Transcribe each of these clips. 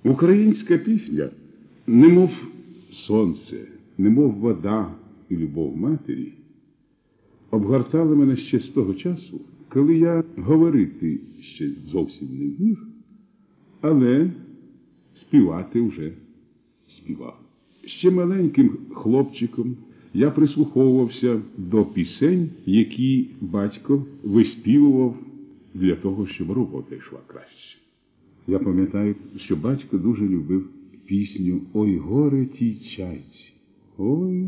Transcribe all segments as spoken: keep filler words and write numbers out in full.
Українська пісня, немов сонце, немов вода і любов матері, обгортала мене ще з того часу, коли я говорити ще зовсім не вмів, але співати вже співав. Ще маленьким хлопчиком я прислуховувався до пісень, які батько виспівував для того, щоб робота йшла краще. Я пам'ятаю, що батько дуже любив пісню «Ой, горе тій чайці». Ой,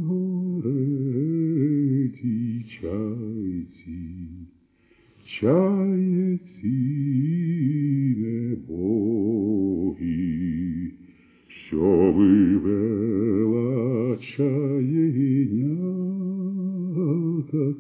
горе тій чайці, чаєці небогі, що вивела чаєняток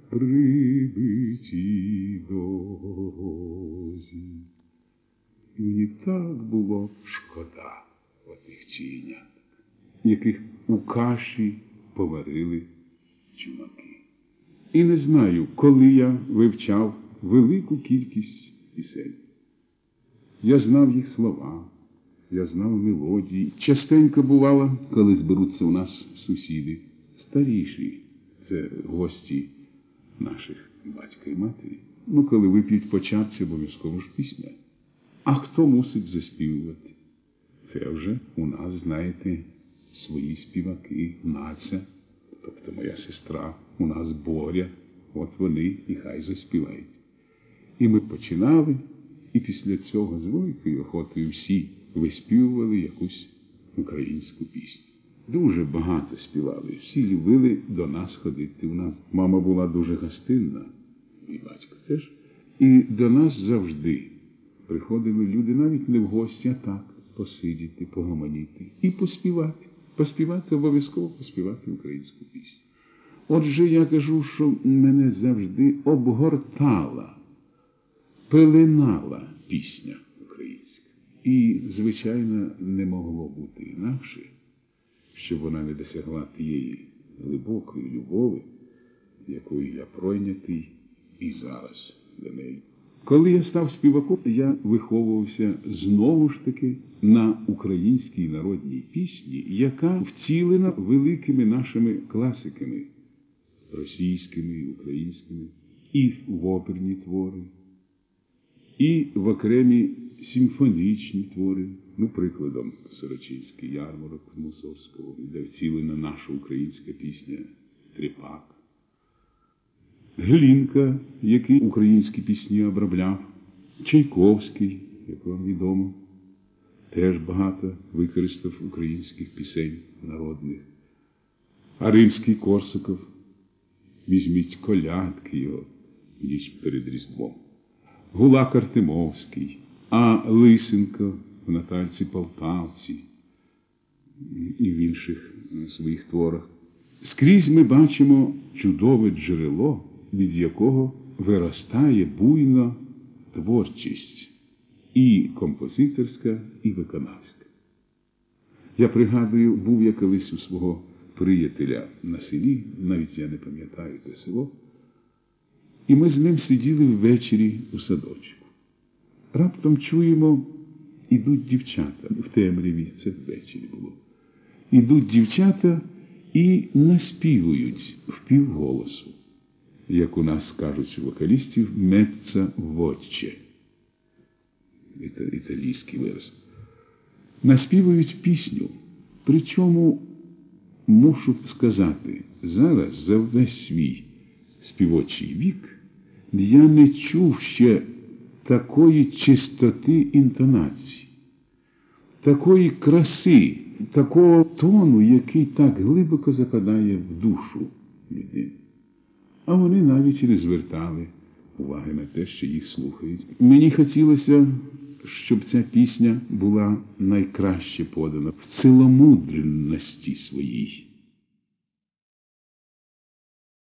прибитій дорозі. І мені так було шкода отих чаєняток, яких у каші поварили чумаки. І не знаю, коли я вивчав велику кількість пісень. Я знав їх слова, я знав мелодії. Частенько бувало, коли зберуться у нас сусіди, старіші, це гості наших батька і матері. Ну, коли вип'ють по чарці, обов'язково ж пісня. А хто мусить заспівувати? Це вже у нас, знаєте, свої співаки, Наця, тобто моя сестра, у нас Боря, от вони і хай заспівають. І ми починали, і після цього з великою охотою всі виспівували якусь українську пісню. Дуже багато співали, всі любили до нас ходити. У нас мама була дуже гостинна, і батько теж. І до нас завжди приходили люди навіть не в гості, а так, посидіти, погомоніти і поспівати. Поспівати, обов'язково поспівати українську пісню. Отже, я кажу, що мене завжди обгортала, пеленала пісня українська. І, звичайно, не могло бути інакше, щоб вона не досягла тієї глибокої любові, якою я пройнятий і зараз до неї. Коли я став співаком, я виховувався знову ж таки на українській народній пісні, яка вцілена великими нашими класиками, російськими і українськими, і в оперні твори, і в окремі симфонічні твори, ну, прикладом, Сорочинський ярмарок Мусорського, де вцілена наша українська пісня «Тріпак». Глінка, який українські пісні обробляв, Чайковський, як вам відомо, теж багато використав українських пісень народних. А Римський-Корсаков, візьміть колядки його, ніч перед Різдвом. Гулак Артемовський, а Лисенко в Натальці Полтавці і в інших своїх творах. Скрізь ми бачимо чудове джерело, від якого виростає буйна творчість і композиторська, і виконавська. Я пригадую, був я колись у свого приятеля на селі, навіть я не пам'ятаю те село, і ми з ним сиділи ввечері у садочку. Раптом чуємо, ідуть дівчата, в темряві, це ввечері було. Ідуть дівчата і наспівують впівголосу, як у нас кажуть у вокалістів, «мецца вочче». Італійський вираз. Наспівують пісню. Причому, мушу сказати, зараз за весь свій співочий вік я не чув ще такої чистоти інтонації, такої краси, такого тону, який так глибоко западає в душу людини. А вони навіть і не звертали уваги на те, що їх слухають. Мені хотілося, щоб ця пісня була найкраще подана в ціломудренності своїй.